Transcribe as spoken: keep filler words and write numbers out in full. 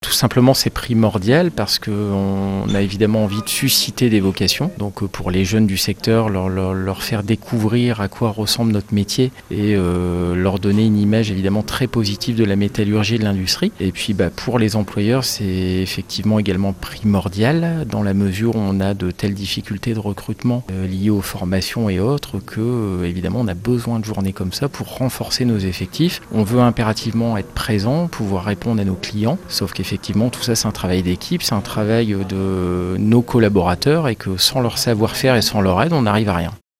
tout simplement, c'est primordial parce qu'on a évidemment envie de susciter des vocations. Donc pour les jeunes du secteur, leur, leur, leur faire découvrir à quoi ressemble notre métier et euh, leur donner une image évidemment très positive de la métallurgie et de l'industrie. Et puis bah, pour les employeurs, c'est effectivement également primordial dans la mesure où on a de telles difficultés de recrutement euh, liées aux formations et autres que euh, évidemment on a besoin de journées comme ça pour renforcer nos effectifs. On veut impérativement être présent, pouvoir répondre à nos clients, sauf qu'effectivement tout ça c'est un travail d'équipe, c'est un travail de nos collaborateurs et que sans leur savoir-faire et sans leur aide on n'arrive à rien.